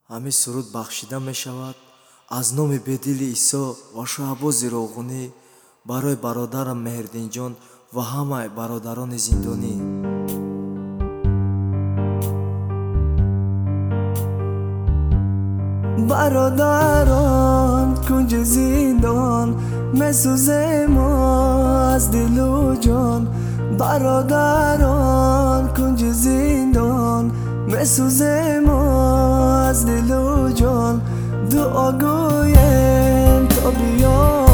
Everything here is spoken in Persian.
ҳамин суруд бахшида мешавад аз номи бедили Исо ва Шоҳбози Роғунӣ барои бародарам Меҳрдинҷон ва ҳамаи бародарони зиндонӣ. برادران کنج زندان مسوزه ما از دل و جان. برادران کنج زندان مسوزه ما از دل و جان. دعا گویم تا بیان